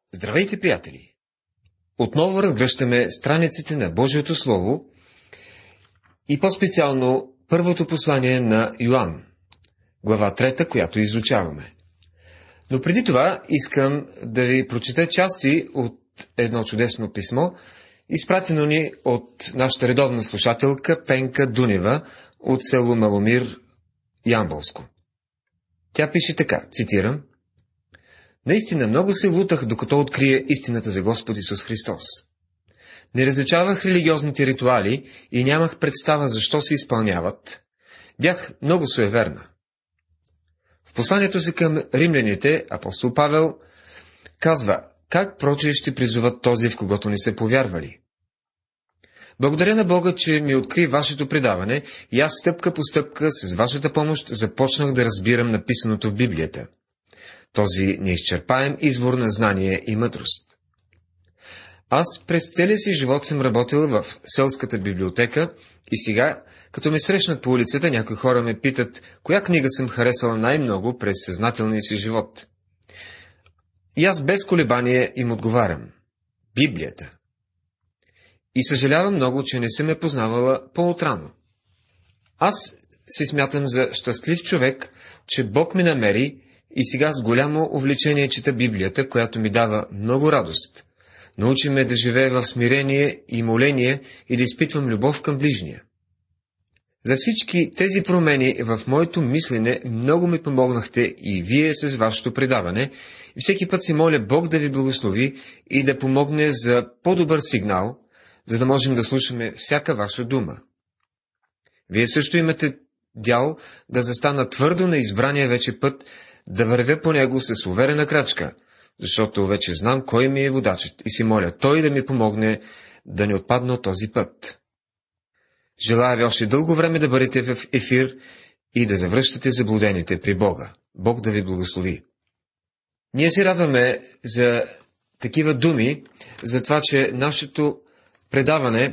Здравейте, приятели! Отново разгръщаме страниците на Божието Слово и по-специално първото послание на Йоан, глава 3, която изучаваме. Но преди това искам да ви прочета части от едно чудесно писмо, изпратено ни от нашата редовна слушателка Пенка Дунева от село Маломир, Ямболско. Тя пише така, цитирам: „Наистина много се лутах, докато открия истината за Господ Исус Христос. Не различавах религиозните ритуали и нямах представа защо се изпълняват. Бях много суеверна. В посланието си към римляните апостол Павел казва, как прочее ще призоват този, в когото не са повярвали. Благодаря на Бога, че ми откри вашето предаване и аз стъпка по стъпка с вашата помощ започнах да разбирам написаното в Библията. Този неизчерпаем извор на знание и мъдрост. Аз през целия си живот съм работил в селската библиотека и сега, като ме срещнат по улицата, някои хора ме питат, коя книга съм харесала най-много през съзнателния си живот. И аз без колебание им отговарям – Библията. И съжалявам много, че не съм я познавала по-отрано. Аз се смятам за щастлив човек, че Бог ме намери и сега с голямо увлечение чета Библията, която ми дава много радост. Научи ме да живея в смирение и моление и да изпитвам любов към ближния. За всички тези промени в моето мислене много ми помогнахте и вие с вашето предаване. И всеки път си моля Бог да ви благослови и да помогне за по-добър сигнал, за да можем да слушаме всяка ваша дума. Вие също имате дял да застана твърдо на избрания вече път, да вървя по него с уверена крачка, защото вече знам кой ми е водачът и си моля той да ми помогне да не отпадна от този път. Желая ви още дълго време да бъдете в ефир и да завръщате заблудените при Бога. Бог да ви благослови. Ние се радваме за такива думи, за това, че нашето предаване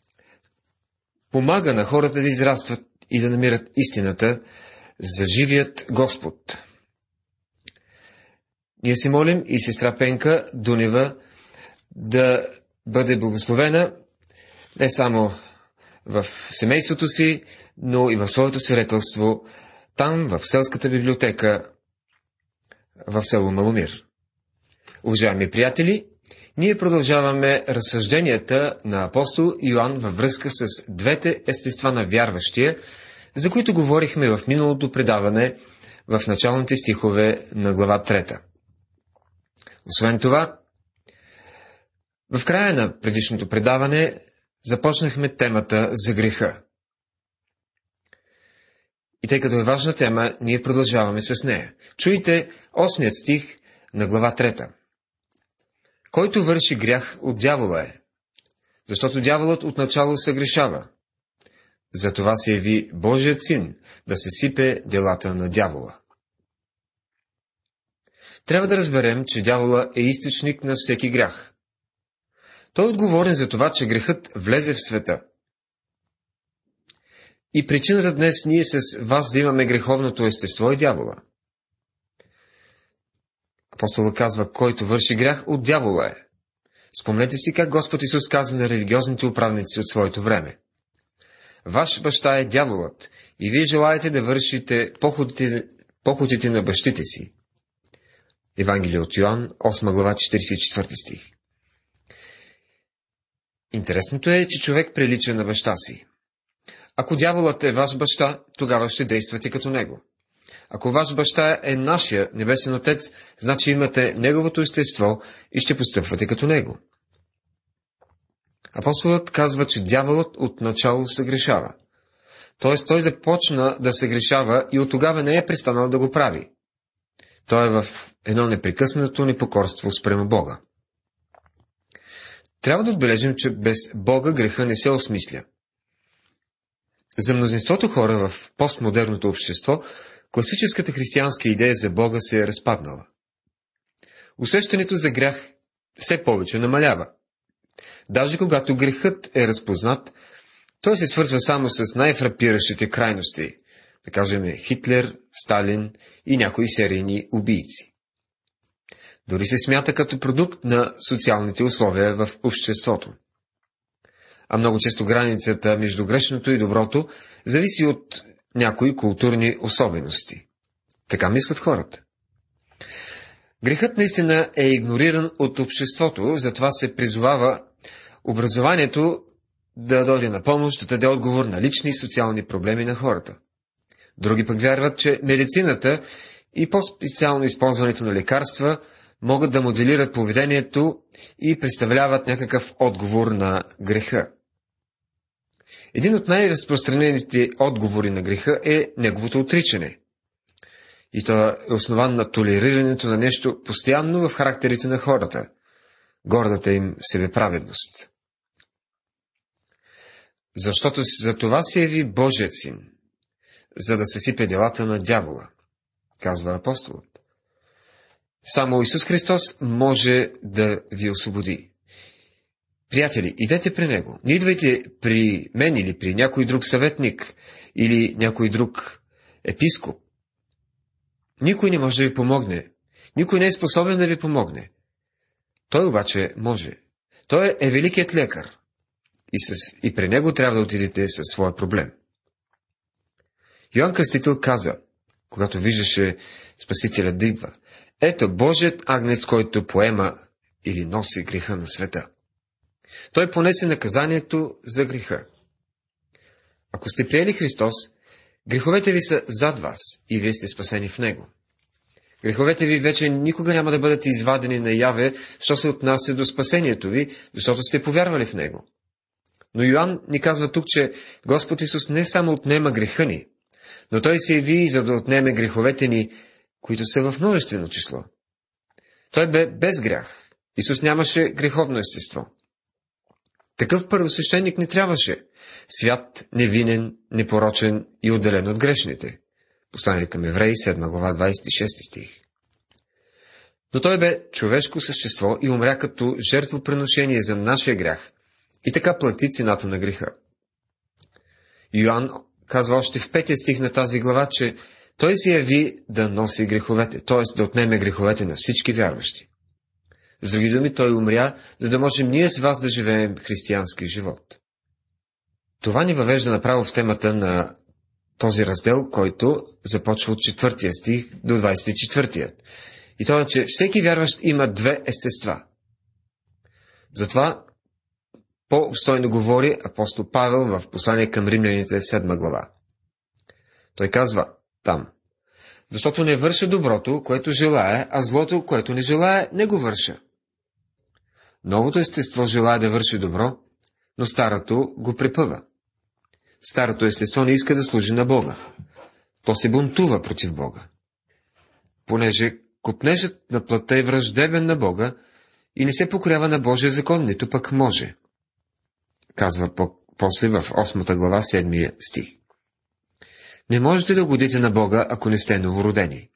помага на хората да израстват и да намират истината за живият Господ. Ние си молим и сестра Пенка Дунева да бъде благословена не само в семейството си, но и в своето свидетелство там, в селската библиотека, в село Маломир. Уважаеми приятели, ние продължаваме разсъжденията на апостол Йоан във връзка с двете естества на вярващия, за които говорихме в миналото предаване в началните стихове на глава 3. Освен това, в края на предишното предаване започнахме темата за греха. И тъй като е важна тема, ние продължаваме с нея. Чуйте 8 стих на глава 3. Който върши грях от дявола е, защото дяволът отначало се грешава. Затова се яви Божият син да се сипе делата на дявола. Трябва да разберем, че дявола е източник на всеки грях. Той е отговорен за това, че грехът влезе в света. И причината днес ние с вас да имаме греховното естество е дявола. Апостолът казва, който върши грях от дявола е. Спомнете си как Господ Исус каза на религиозните управници от своето време. Ваш баща е дяволът и вие желаете да вършите похотите на бащите си. Евангелие от Йоан, 8 глава, 44 стих. Интересното е, че човек прилича на баща си. Ако дяволът е ваш баща, тогава ще действате като него. Ако ваш баща е нашия небесен отец, значи имате неговото естество и ще постъпвате като него. Апостолът казва, че дяволът отначало се грешава. Тоест той започна да се грешава и от тогава не е престанал да го прави. Той е в едно непрекъснато непокорство спрямо Бога. Трябва да отбележим, че без Бога греха не се осмисля. За мнозинството хора в постмодерното общество, класическата християнска идея за Бога се е разпаднала. Усещането за грях все повече намалява. Даже когато грехът е разпознат, той се свързва само с най-фрапиращите крайности, да кажем Хитлер, Сталин и някои серийни убийци. Дори се смята като продукт на социалните условия в обществото. А много често границата между грешното и доброто зависи от някои културни особености. Така мислят хората. Грехът наистина е игнориран от обществото, затова се призовава образованието да дойде на помощ, да даде отговор на лични и социални проблеми на хората. Други пък вярват, че медицината и по-специално използването на лекарства могат да моделират поведението и представляват някакъв отговор на греха. Един от най-разпространените отговори на греха е неговото отричане. И то е основан на толерирането на нещо постоянно в характерите на хората, гордата им себеправедност. Защото за това се яви Божият син, за да съсипе делата на дявола, казва апостолът. Само Исус Христос може да ви освободи. Приятели, идете при Него. Не идвайте при мен или при някой друг съветник или някой друг епископ. Никой не може да ви помогне. Никой не е способен да ви помогне. Той обаче може. Той е великият лекар. И при Него трябва да отидете със своя проблем. Йоан Кръстител каза, когато виждаше Спасителят да идва: ето Божият агнец, който поема или носи греха на света. Той понесе наказанието за греха. Ако сте приели Христос, греховете ви са зад вас и вие сте спасени в Него. Греховете ви вече никога няма да бъдат извадени наяве, що се отнася до спасението ви, защото сте повярвали в Него. Но Йоан ни казва тук, че Господ Исус не само отнема греха ни, но Той се яви, за да отнеме греховете ни, които са в множествено число. Той бе без грях. Исус нямаше греховно естество. Такъв първосвещеник не трябваше. Свят, невинен, непорочен и отделен от грешните. Послание към Евреи, 7 глава, 26 стих. Но той бе човешко същество и умря като жертвоприношение за нашия грях. И така плати цената на греха. Йоан казва още в 5 стих на тази глава, че той се яви да носи греховете, т.е. да отнеме греховете на всички вярващи. С други думи, той умря, за да можем ние с вас да живеем християнски живот. Това ни въвежда направо в темата на този раздел, който започва от 4 стих до 24. И това е, че всеки вярващ има две естества. Затова по-обстойно говори апостол Павел в послание към римляните 7 глава. Той казва там: защото не върша доброто, което желая, а злото, което не желая, не го върша. Новото естество желая да върши добро, но старото го препъва. Старото естество не иска да служи на Бога. То се бунтува против Бога. Понеже копнежът на плътта е враждебен на Бога и не се покорява на Божия закон, нито пък може. Казва после в 8 глава, 7 стих. Не можете да угодите на Бога, ако не сте новородени.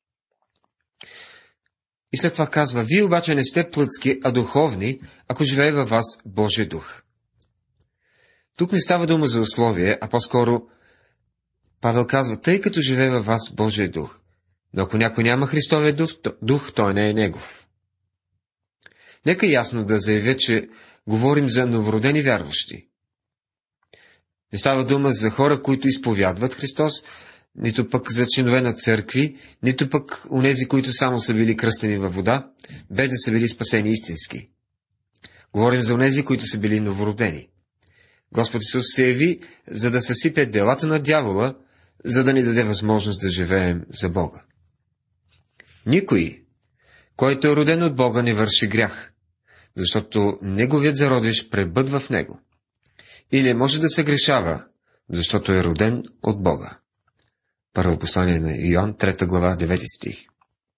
И след това казва: вие обаче не сте плътски, а духовни, ако живее във вас Божия дух. Тук не става дума за условие, а по-скоро Павел казва: тъй като живее във вас Божия дух. Но ако някой няма Христовия дух, той не е негов. Нека ясно да заявя, че говорим за новородени вярващи. Не става дума за хора, които изповядват Христос, нито пък за членове на църкви, нито пък онези, които само са били кръстени във вода, без да са били спасени истински. Говорим за онези, които са били новородени. Господ Исус се яви, за да съсипе делата на дявола, за да ни даде възможност да живеем за Бога. Никой, който е роден от Бога, не върши грях, защото неговият зародиш пребъдва в него. И не може да се грешава, защото е роден от Бога. Първо послание на Йоан, 3 глава, 9 стих.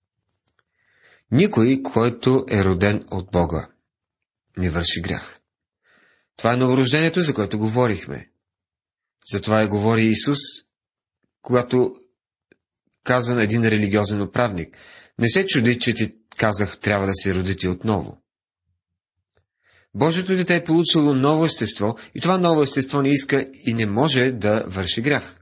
Никой, който е роден от Бога, не върши грях. Това е новорождението, за което говорихме. Затова и говори Исус, когато каза на един религиозен управник: не се чуди, че ти казах, трябва да се родите отново. Божието дете е получило ново естество и това ново естество не иска и не може да върши грях.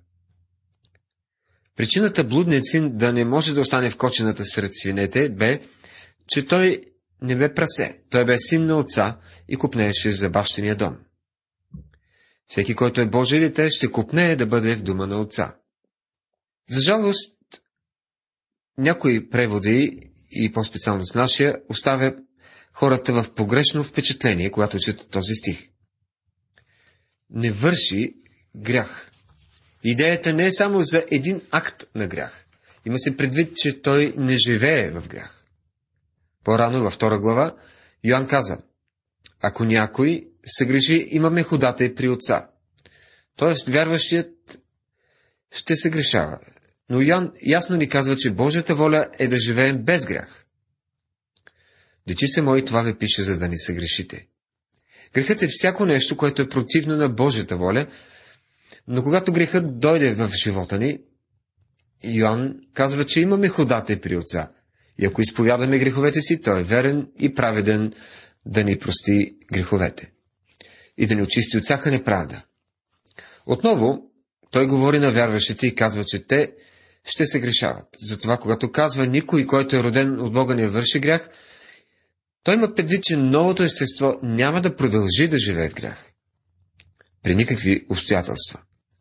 Причината блудният син да не може да остане в кочената сред свинете бе, че той не бе прасе, той бе син на отца и копнееше за бащиния дом. Всеки, който е Божие дете, ще копнее да бъде в дома на отца. За жалост, някои преводи, и по-специално с нашия, оставя хората в погрешно впечатление, когато четат този стих. Не върши грях. Идеята не е само за един акт на грях. Има се предвид, че той не живее в грях. По-рано във 2 глава Йоан каза: ако някой съгреши, имаме ходатай при отца. Тоест, вярващият ще се грешава. Но Йоан ясно ни казва, че Божията воля е да живеем без грях. Дечица мои, това ви пише, за да не съгрешите. Грехът е всяко нещо, което е противно на Божията воля, но когато грехът дойде в живота ни, Йоан казва, че имаме ходатай при отца. И ако изповядаме греховете си, той е верен и праведен да ни прости греховете и да ни очисти от всяка неправда. Отново, той говори на вярващите и казва, че те ще се грешават. Затова, когато казва никой, който е роден от Бога, не върши грях, той има предвид, че новото естество няма да продължи да живее в грях. При никакви обстоятелства.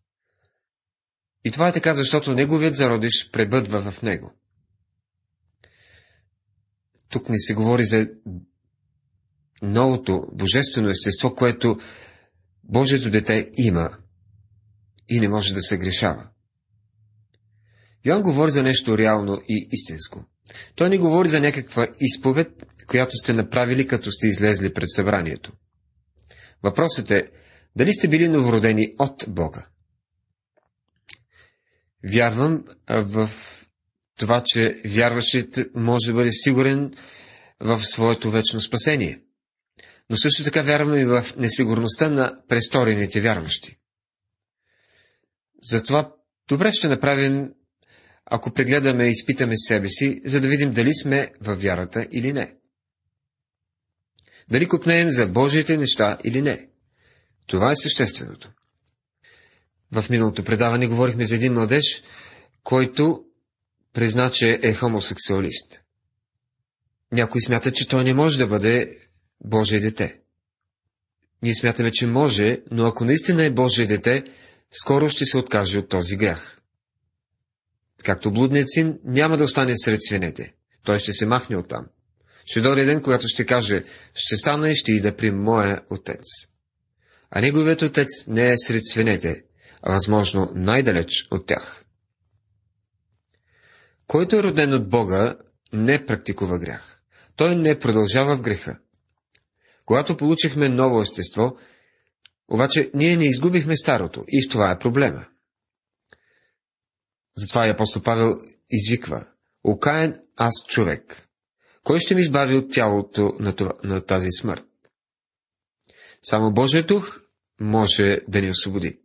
И това е така, защото неговият зародиш пребъдва в него. Тук не се говори за новото божествено естество, което Божието дете има и не може да се грешава. Йоан говори за нещо реално и истинско. Той не говори за някаква изповед, която сте направили, като сте излезли пред събранието. Въпросът е, дали сте били новородени от Бога? Вярвам в това, че вярващият може да бъде сигурен в своето вечно спасение. Но също така вярвам и в несигурността на престорените вярващи. Затова добре ще направим, ако прегледаме и изпитаме себе си, за да видим дали сме във вярата или не. Дали копнеем за Божиите неща или не. Това е същественото. В миналото предаване говорихме за един младеж, който призна, че е хомосексуалист. Някой смята, че той не може да бъде Божие дете. Ние смятаме, че може, но ако наистина е Божие дете, скоро ще се откаже от този грях. Както блудният син няма да остане сред свинете. Той ще се махне оттам. Ще дойде ден, когато ще каже: ще стана и ще ида при моя отец. А неговият отец не е сред свинете, а възможно най-далеч от тях. Който е роден от Бога, не практикува грях. Той не продължава в греха. Когато получихме ново естество, обаче ние не изгубихме старото, и в това е проблема. Затова и апостол Павел извиква: окаян аз човек, кой ще ми избави от тялото на тази смърт? Само Божият дух може да ни освободи.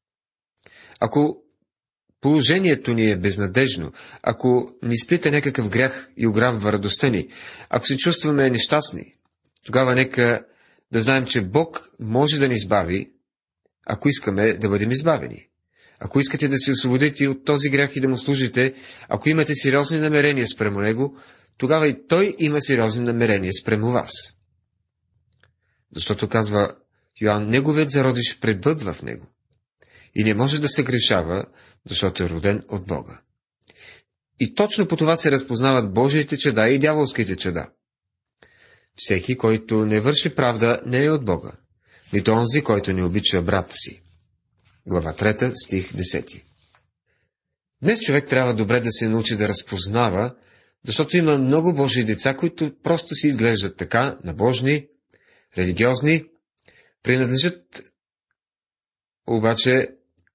Ако положението ни е безнадежно, ако ни сплита някакъв грях и ограбва радостта ни, ако се чувстваме нещастни, тогава нека да знаем, че Бог може да ни избави, ако искаме да бъдем избавени. Ако искате да се освободите от този грях и да му служите, ако имате сериозни намерения спрямо него, тогава и той има сериозни намерения спрямо вас. Защото, казва Йоан, неговият зародиш пребъдва в него и не може да се грешава, защото е роден от Бога. И точно по това се разпознават Божиите чада и дяволските чада. Всеки, който не върши правда, не е от Бога, нито онзи, който не обича брата си. Глава 3, стих 10. Днес човек трябва добре да се научи да разпознава, защото има много Божии деца, които просто си изглеждат така, набожни, религиозни, принадлежат обаче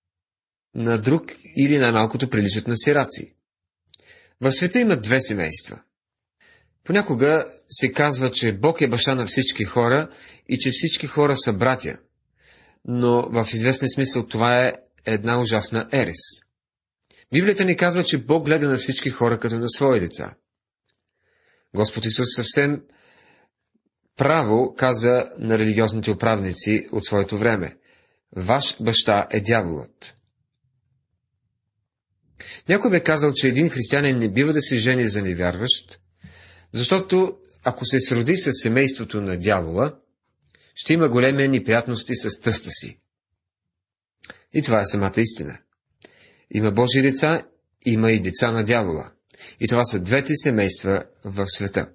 на друг или най-малкото приличат на сираци. В света има две семейства. Понякога се казва, че Бог е баща на всички хора и че всички хора са братя, но в известен смисъл това е една ужасна ерес. Библията ни казва, че Бог гледа на всички хора като на свои деца. Господ Исус съвсем право каза на религиозните управници от своето време: ваш баща е дяволът. Някой бе казал, че един християнин не бива да се жени за невярващ, Защото ако се сроди с семейството на дявола, ще има големи неприятности с тъста си. И това е самата истина. Има Божии деца, има и деца на дявола. И това са двете семейства в света.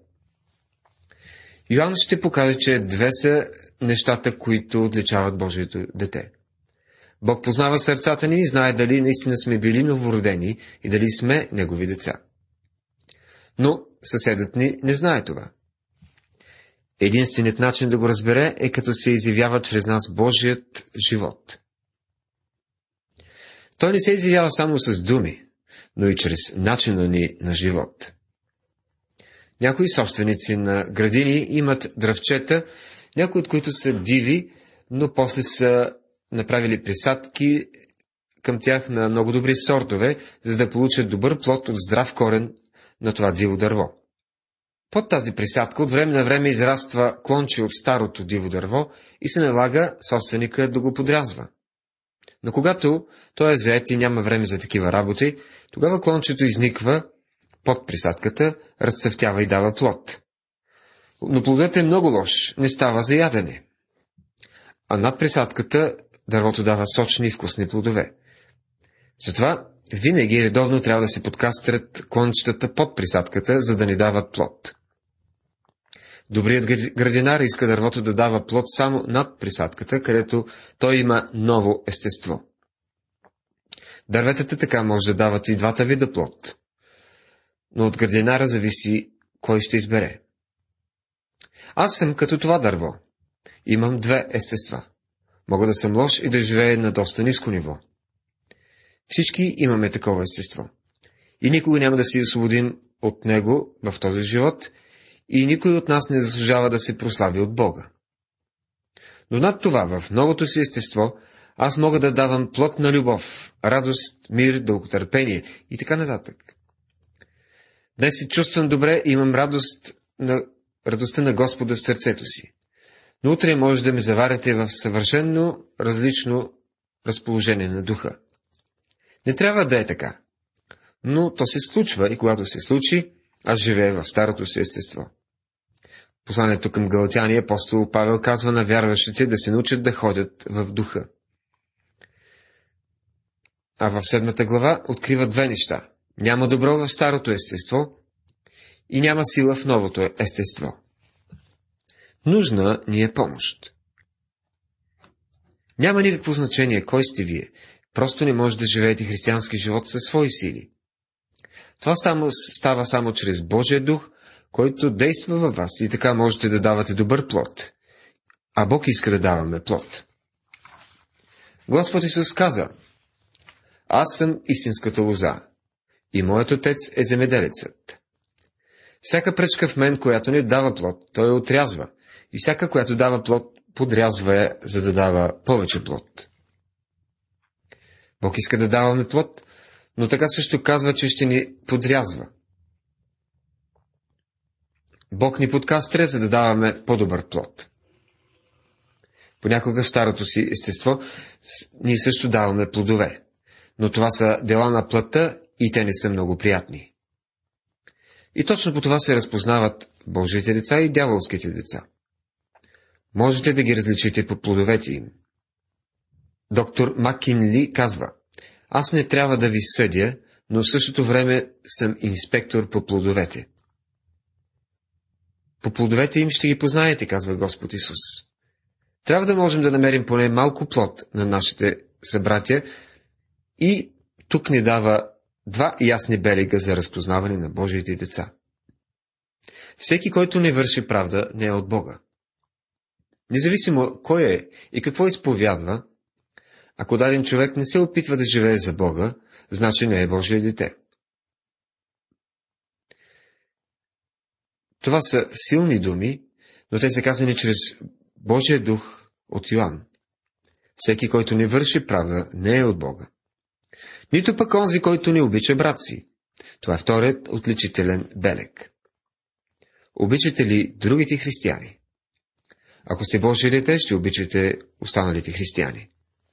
Йоан ще покаже, че две са нещата, които отличават Божието дете. Бог познава сърцата ни и знае дали наистина сме били новородени и дали сме Негови деца. Но съседът ни не знае това. Единственият начин да го разбере е като се изявява чрез нас Божият живот. Той не се изявява само с думи, но и чрез начина ни на живот. Някои собственици на градини имат дръвчета, някои от които са диви, но после са направили присадки към тях на много добри сортове, за да получат добър плод от здрав корен на това диво дърво. Под тази присадка от време на време израства клонче от старото диво дърво и се налага собственика да го подрязва. Но когато той е зает и няма време за такива работи, тогава клончето изниква под присадката, разцъфтява и дава плод. Но плодът е много лош, не става за ядене. А над присадката дървото дава сочни и вкусни плодове. Затова винаги редовно трябва да се подкастрят клончетата под присадката, за да ни дават плод. Добрият градинар иска дървото да дава плод само над присадката, където той има ново естество. Дърветата така може да дават и двата вида плод, но от градинара зависи кой ще избере. Аз съм като това дърво. Имам две естества. Мога да съм лош и да живея на доста ниско ниво. Всички имаме такова естество. И никога няма да се освободим от него в този живот, и никой от нас не заслужава да се прослави от Бога. Но над това, в новото си естество, аз мога да давам плод на любов, радост, мир, дълготърпение и така нататък. Днес се чувствам добре и имам радостта на Господа в сърцето си. Но утре може да ме заваряте в съвършенно различно разположение на духа. Не трябва да е така. Но то се случва и когато се случи, аз живея в старото си естество. Посланието към Галатяни апостол Павел казва на вярващите да се научат да ходят в духа. А в 7 глава открива две неща. Няма добро в старото естество и няма сила в новото естество. Нужна ни е помощ. Няма никакво значение кой сте вие. Просто не може да живеете християнски живот със свои сили. Това става само чрез Божия дух, който действа във вас и така можете да давате добър плод. А Бог иска да даваме плод. Господ Исус каза: аз съм истинската лоза и моят отец е земеделецът. Всяка пръчка в мен, която не дава плод, той я отрязва, и всяка, която дава плод, подрязва я, за да дава повече плод. Бог иска да даваме плод, но така също казва, че ще ни подрязва. Бог ни подкастря, за да даваме по-добър плод. Понякога в старото си естество ние също даваме плодове, но това са дела на плътта и те не са много приятни. И точно по това се разпознават Божиите деца и дяволските деца. Можете да ги различите по плодовете им. Доктор Маккинли казва: аз не трябва да ви съдя, но в същото време съм инспектор по плодовете. По плодовете им ще ги познаете, казва Господ Исус. Трябва да можем да намерим поне малко плод на нашите събратя и тук ни дава два ясни белега за разпознаване на Божиите деца. Всеки, който не върши правда, не е от Бога. Независимо кой е и какво изповядва, ако даден човек не се опитва да живее за Бога, значи не е Божие дете. Това са силни думи, но те са казани чрез Божия дух от Йоан. Всеки, който не върши правда, не е от Бога. Нито пък онзи, който не обича брат си. Това е вторият отличителен белег. Обичате ли другите християни? Ако сте Божие дете, ще обичате останалите християни.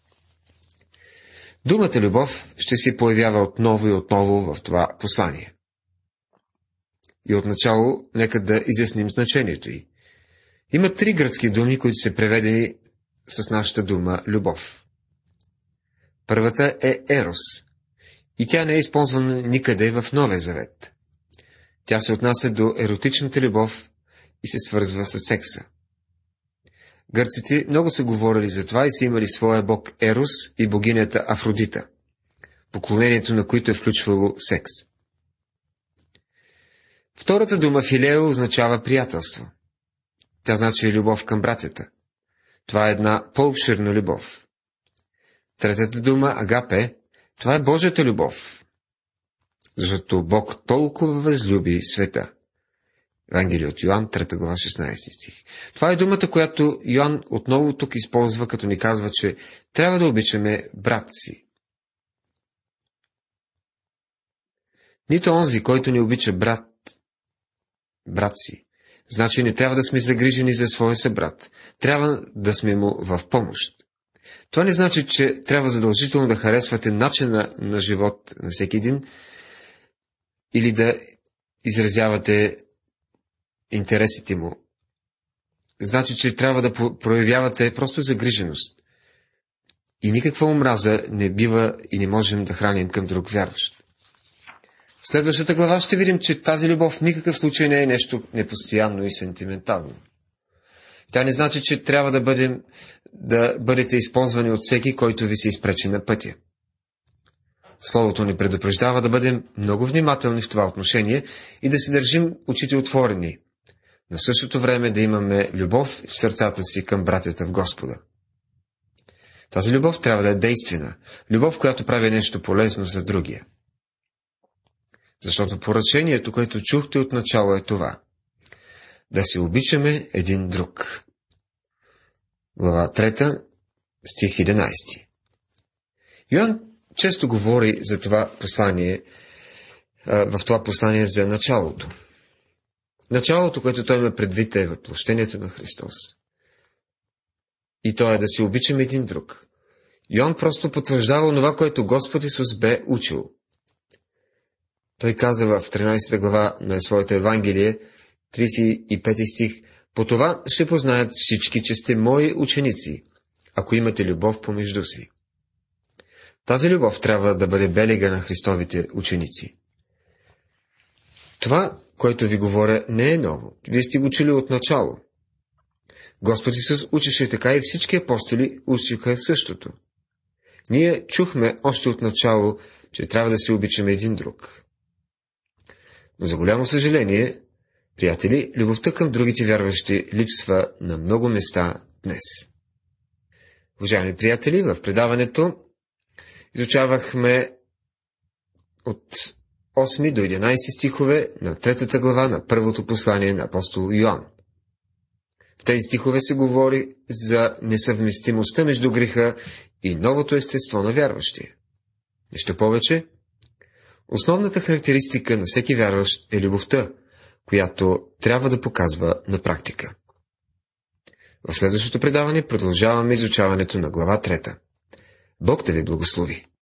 Думата любов ще се появява отново и отново в това послание. И отначало нека да изясним значението й. Има 3 гръцки думи, които са преведени с нашата дума любов. Първата е ерос, и тя не е използвана никъде в Новия завет. Тя се отнася до еротичната любов и се свързва с секса. Гърците много са говорили за това и са имали своя бог Ерос и богинята Афродита, поклонението на които е включвало секс. Втората дума филео означава приятелство. Тя значи любов към братята. Това е една по-обширна любов. Третата дума агапе, това е Божията любов. Защото Бог толкова възлюби света. Евангелие от Йоан, 3 глава, 16 стих. Това е думата, която Йоан отново тук използва, като ни казва, че трябва да обичаме брат си. Нито онзи, който ни обича брат си, значи не трябва да сме загрижени за своя събрат. Трябва да сме му в помощ. Това не значи, че трябва задължително да харесвате начина на живот на всеки един или да изразявате интересите му. Значи, че трябва да проявявате просто загриженост. И никаква омраза не бива и не можем да храним към друг вярващ. В следващата глава ще видим, че тази любов в никакъв случай не е нещо непостоянно и сентиментално. Тя не значи, че трябва да бъдете използвани от всеки, който ви се изпречи на пътя. Словото ни предупреждава да бъдем много внимателни в това отношение и да си държим очите отворени, но в същото време да имаме любов в сърцата си към братята в Господа. Тази любов трябва да е действена, любов, която прави нещо полезно за другия. Защото поръчението, което чухте от начало, е това: да се обичаме един друг. Глава 3, стих 11. Йоан често говори за това послание, в това послание за началото. Началото, което той има предвид, е въплъщението на Христос. И то е да се обичаме един друг. Йоан просто потвърждава онова, което Господ Исус бе учил. Той каза в 13 глава на своето Евангелие, 35 стих: по това ще познаят всички, че сте мои ученици, ако имате любов помежду си. Тази любов трябва да бъде белега на Христовите ученици. Това, което ви говоря, не е ново. Вие сте го чули от начало. Господ Исус учеше така и всички апостоли учиха същото. Ние чухме още от начало, че трябва да се обичаме един друг. Но за голямо съжаление, приятели, любовта към другите вярващи липсва на много места днес. Уважаеми приятели, в предаването изучавахме от 8 до 11 стихове на 3 глава на първото послание на апостол Йоан. В тези стихове се говори за несъвместимостта между греха и новото естество на вярващия. Нещо повече, основната характеристика на всеки вярващ е любовта, която трябва да показва на практика. В следващото предаване продължаваме изучаването на глава 3. Бог да ви благослови!